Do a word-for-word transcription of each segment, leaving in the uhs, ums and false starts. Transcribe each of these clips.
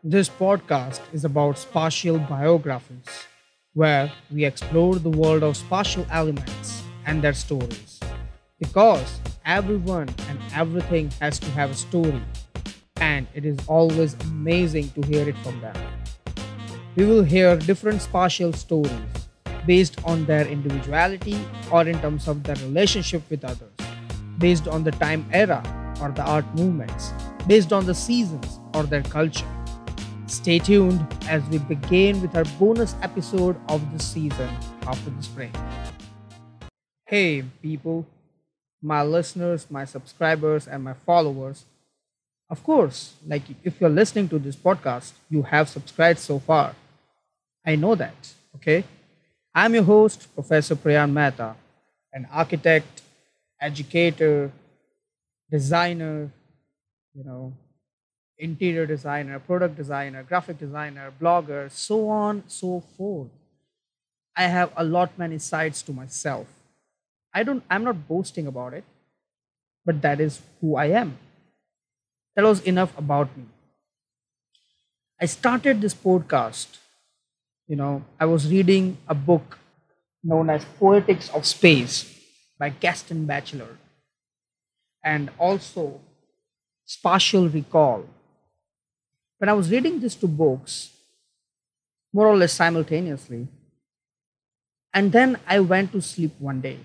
This podcast is about spatial biographies, where we explore the world of spatial elements and their stories. Because everyone and everything has to have a story, and it is always amazing to hear it from them. We will hear different spatial stories based on their individuality or in terms of their relationship with others, based on the time era or the art movements, based on the seasons or their culture. Stay tuned as we begin with our bonus episode of this season after the spring. Hey, people, my listeners, my subscribers, and my followers. Of course, like if you're listening to this podcast, you have subscribed so far. I know that, okay? I'm your host, Professor Prayan Mehta, an architect, educator, designer, you know, interior designer, product designer, graphic designer, blogger, so on, so forth. I have a lot many sides to myself. I don't I'm not boasting about it, but that is who I am. That was enough about me. I started this podcast, you know, I was reading a book known as Poetics of Space by Gaston Bachelor and also Spatial Recall. When I was reading these two books, more or less simultaneously, and then I went to sleep one day.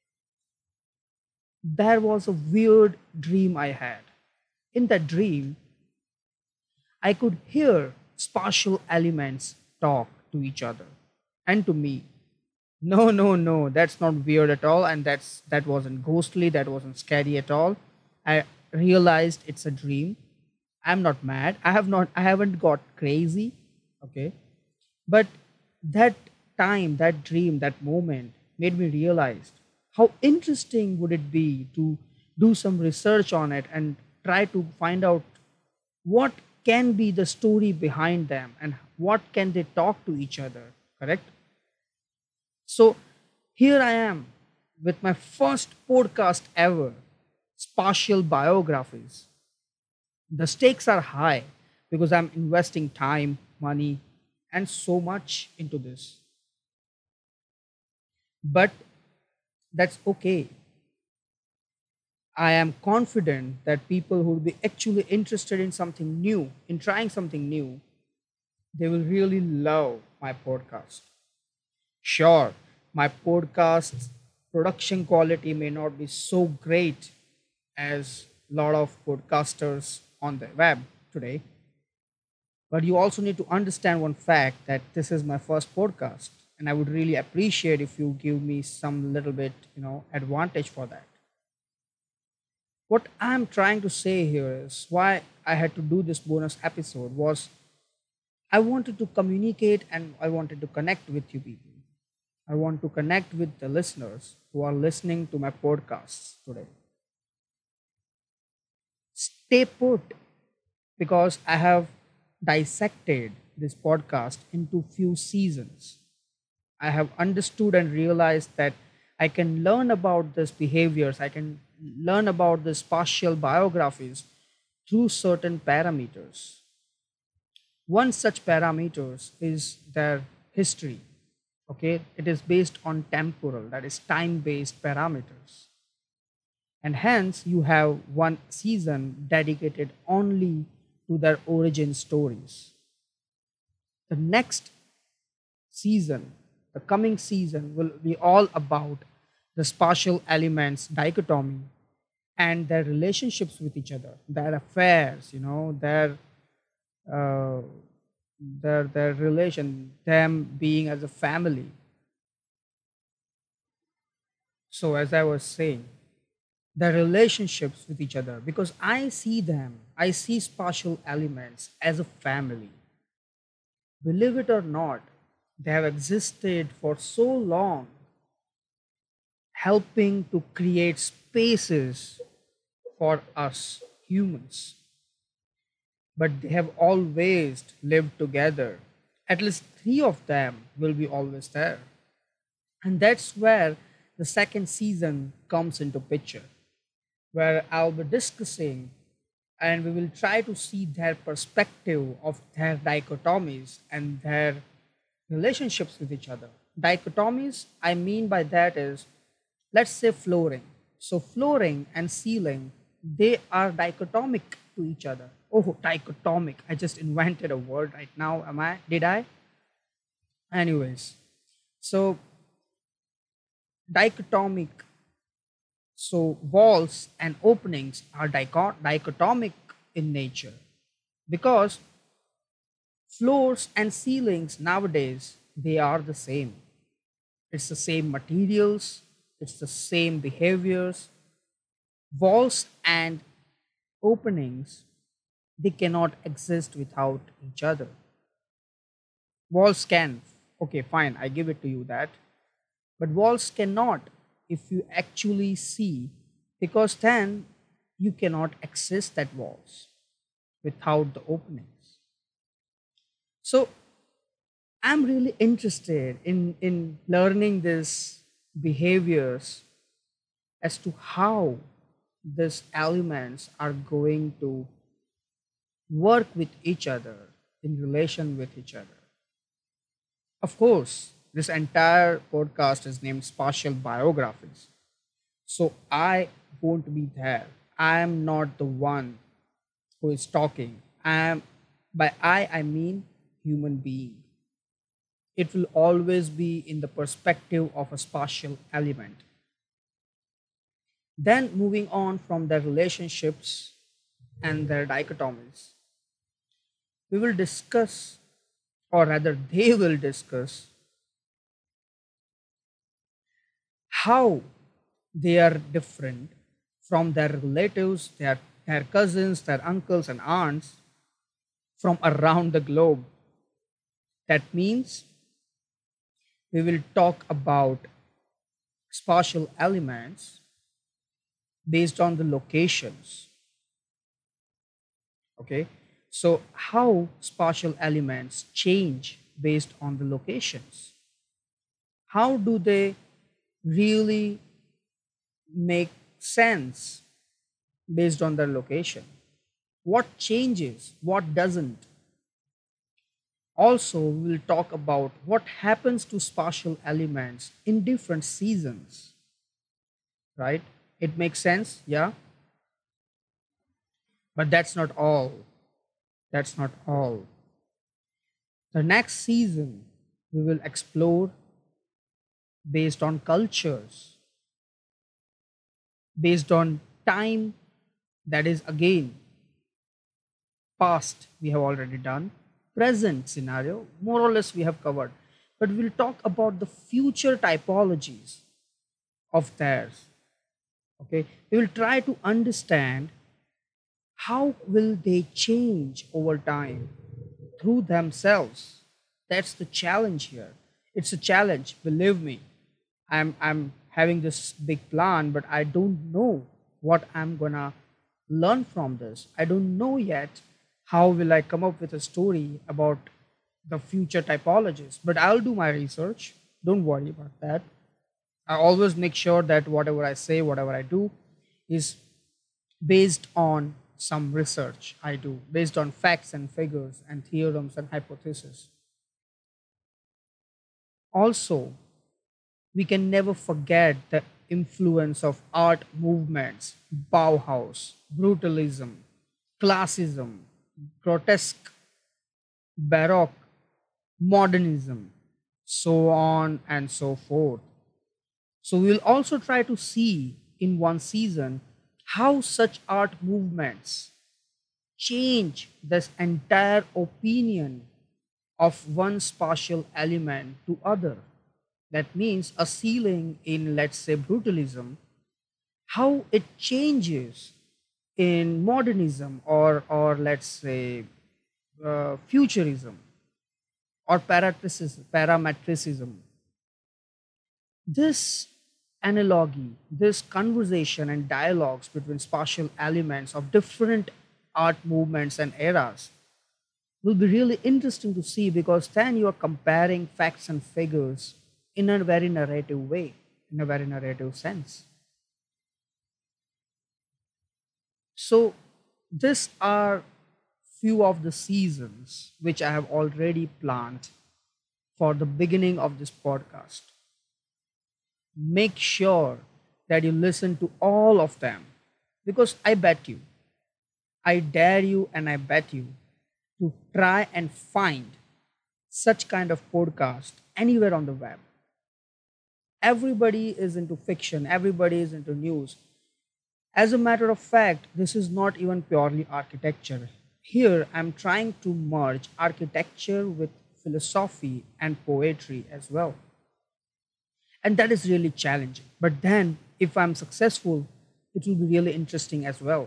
There was a weird dream I had. In that dream, I could hear spatial elements talk to each other and to me. No, no, no, that's not weird at all, and that's that wasn't ghostly, that wasn't scary at all. I realized it's a dream. I'm not mad. I have not I haven't got crazy. Okay. But that time, that dream, that moment made me realize how interesting would it be to do some research on it and try to find out what can be the story behind them and what can they talk to each other, correct? So here I am with my first podcast ever, spatial biographies. The stakes are high because I'm investing time, money, and so much into this. But that's okay. I am confident that people who will be actually interested in something new, in trying something new, they will really love my podcast. Sure, my podcast's production quality may not be so great as a lot of podcasters on the web today, but you also need to understand one fact that this is my first podcast, and I would really appreciate if you give me some little bit, you know, advantage for that. What I'm trying to say here is why I had to do this bonus episode was I wanted to communicate and I wanted to connect with you people. I want to connect with the listeners who are listening to my podcasts today. Stay put because I have dissected this podcast into few seasons. I have understood and realized that I can learn about these behaviors, I can learn about the spatial biographies through certain parameters. One such parameters is their history. Okay, it is based on temporal, that is time based parameters. And hence you have one season dedicated only to their origin stories. The next season, the coming season, will be all about the spatial elements dichotomy and their relationships with each other, their affairs, you know, their uh, their their relation, them being as a family. So as I was saying, their relationships with each other, because I see them, I see spatial elements as a family. Believe it or not, they have existed for so long, helping to create spaces for us humans. But they have always lived together. At least three of them will be always there. And that's where the second season comes into picture, where I'll be discussing and we will try to see their perspective of their dichotomies and their relationships with each other. Dichotomies, I mean by that is, let's say flooring. So flooring and ceiling, they are dichotomic to each other. Oh, dichotomic. I just invented a word right now. Am I? Did I? Anyways, so dichotomic. So walls and openings are dichot- dichotomic in nature because floors and ceilings nowadays, they are the same. It's the same materials, it's the same behaviors. Walls and openings, they cannot exist without each other. Walls can, okay, fine, I give it to you that. But walls cannot if you actually see, because then you cannot access that walls without the openings. So I'm really interested in, in learning these behaviors as to how these elements are going to work with each other in relation with each other. Of course, this entire podcast is named Spatial Biographies. So I won't be there. I am not the one who is talking. I am, by I, I mean human being. It will always be in the perspective of a spatial element. Then moving on from their relationships and their dichotomies, we will discuss, or rather, they will discuss how they are different from their relatives, their, their cousins, their uncles and aunts from around the globe. That means we will talk about spatial elements based on the locations. Okay, so how spatial elements change based on the locations? How do they really make sense based on their location? What changes? What doesn't? Also, we will talk about what happens to spatial elements in different seasons, right? It makes sense, yeah? But that's not all. That's not all. The next season, we will explore based on cultures, based on time, that is again past, we have already done, present scenario, more or less we have covered. But we'll talk about the future typologies of theirs. Okay, we will try to understand how will they change over time through themselves. That's the challenge here. It's a challenge, believe me. I'm I'm having this big plan, but I don't know what I'm gonna learn from this. I don't know yet how will I come up with a story about the future typologies. But I'll do my research. Don't worry about that. I always make sure that whatever I say, whatever I do, is based on some research I do, based on facts and figures and theorems and hypotheses. Also, we can never forget the influence of art movements, Bauhaus, brutalism, classism, grotesque, baroque, modernism, so on and so forth. So we'll also try to see in one season how such art movements change this entire opinion of one spatial element to other. That means a ceiling in, let's say, brutalism, how it changes in modernism, or, or let's say, uh, futurism, or parametricism. parametricism. This analogy, this conversation and dialogues between spatial elements of different art movements and eras will be really interesting to see, because then you are comparing facts and figures in a very narrative way, in a very narrative sense. So These are few of the seasons which I have already planned for the beginning of this podcast. Make sure that you listen to all of them because I bet you, I dare you, and I bet you to try and find such kind of podcast anywhere on the web. Everybody is into fiction, everybody is into news. As a matter of fact, this is not even purely architecture. Here, I'm trying to merge architecture with philosophy and poetry as well. And that is really challenging. But then, if I'm successful, it will be really interesting as well.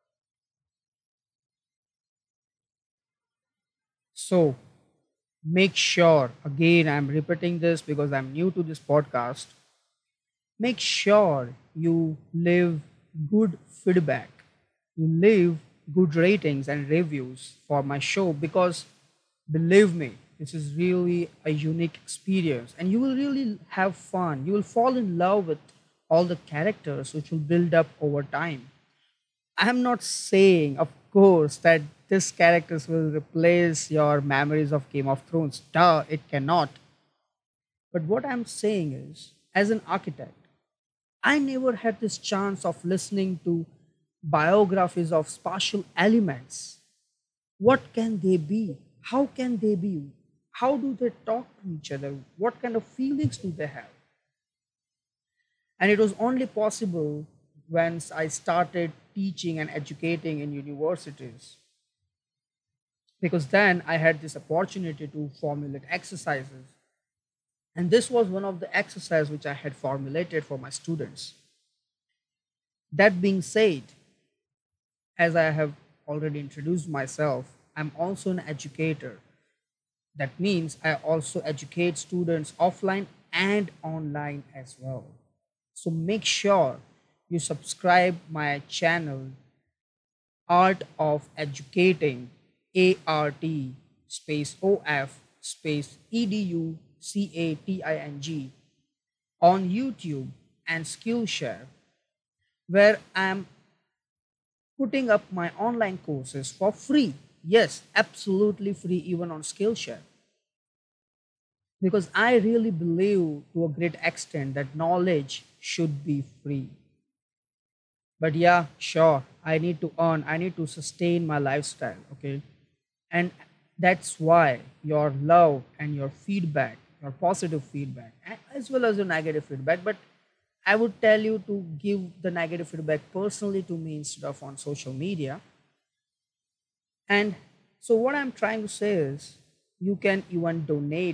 So, make sure, again, I'm repeating this because I'm new to this podcast, make sure you leave good feedback, you leave good ratings and reviews for my show because believe me, this is really a unique experience and you will really have fun. You will fall in love with all the characters which will build up over time. I'm not saying, of course, that these characters will replace your memories of Game of Thrones. Duh, it cannot. But what I'm saying is, as an architect, I never had this chance of listening to biographies of spatial elements. What can they be? How can they be? How do they talk to each other? What kind of feelings do they have? And it was only possible once I started teaching and educating in universities. Because then I had this opportunity to formulate exercises. And this was one of the exercises which I had formulated for my students. That being said, as I have already introduced myself, I'm also an educator. That means I also educate students offline and online as well. So make sure you subscribe my channel Art of Educating, A R T space O F space E D U C A T I N G on YouTube and Skillshare, where I'm putting up my online courses for free. Yes, absolutely free, even on Skillshare. Because I really believe to a great extent that knowledge should be free. But yeah, sure, I need to earn, I need to sustain my lifestyle, okay? And that's why your love and your feedback, your positive feedback, a- as well as your negative feedback, but I would tell you to give the negative feedback personally to me instead of on social media. And so, what I'm trying to say is, you can even donate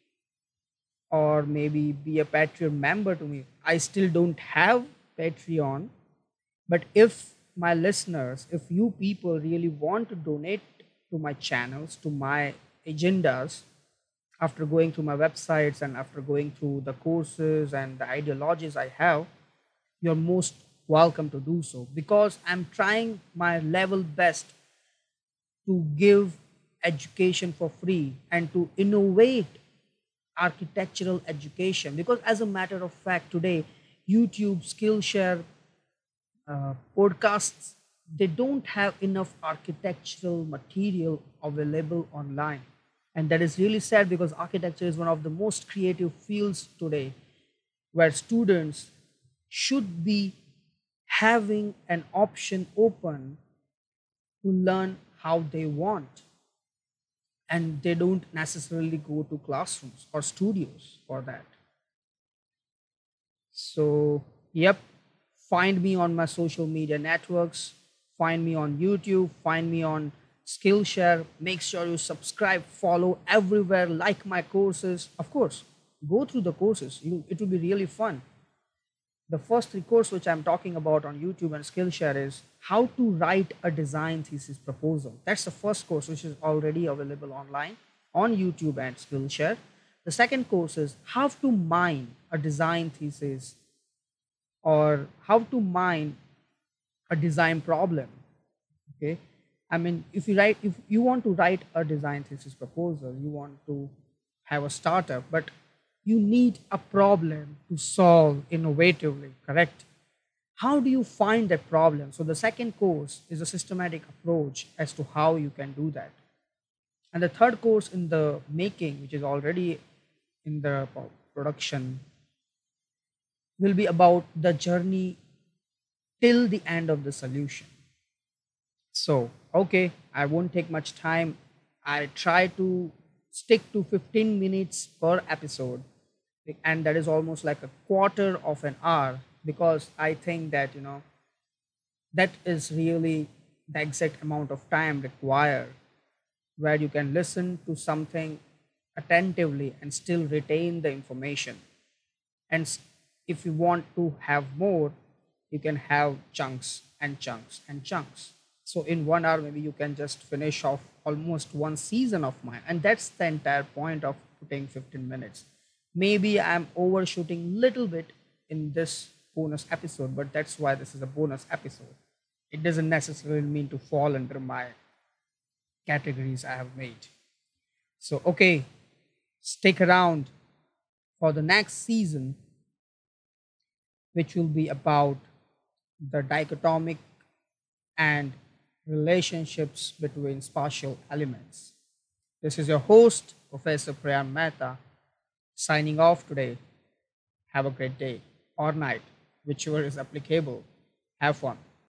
or maybe be a Patreon member to me. I still don't have Patreon, but if my listeners, if you people really want to donate to my channels, to my agendas, after going through my websites and after going through the courses and the ideologies I have, you're most welcome to do so because I'm trying my level best to give education for free and to innovate architectural education because as a matter of fact today YouTube, Skillshare, uh, podcasts, they don't have enough architectural material available online. And that is really sad because architecture is one of the most creative fields today where students should be having an option open to learn how they want. And they don't necessarily go to classrooms or studios for that. So, yep, find me on my social media networks, find me on YouTube, find me on Skillshare. Make sure you subscribe, follow everywhere, like my courses. Of course, go through the courses. You, it will be really fun. The first three course which I'm talking about on YouTube and Skillshare is how to write a design thesis proposal. That's the first course which is already available online on YouTube and Skillshare. The second course is how to mine a design thesis or how to mine a design problem. Okay. I mean, if you write, if you want to write a design thesis proposal, you want to have a startup, but you need a problem to solve innovatively, correct? How do you find that problem? So the second course is a systematic approach as to how you can do that. And the third course in the making, which is already in the pro- production, will be about the journey till the end of the solution. So, okay, I won't take much time. I try to stick to fifteen minutes per episode, and that is almost like a quarter of an hour, because I think that, you know, that is really the exact amount of time required where you can listen to something attentively and still retain the information. And s- if you want to have more, you can have chunks and chunks and chunks. So in one hour, maybe you can just finish off almost one season of mine. And that's the entire point of putting fifteen minutes. Maybe I'm overshooting little bit in this bonus episode, but that's why this is a bonus episode. It doesn't necessarily mean to fall under my categories I have made. So, okay, stick around for the next season, which will be about the dichotomic and relationships between spatial elements. This is your host, Professor Priyam Mehta, signing off today. Have a great day or night, whichever is applicable. Have fun.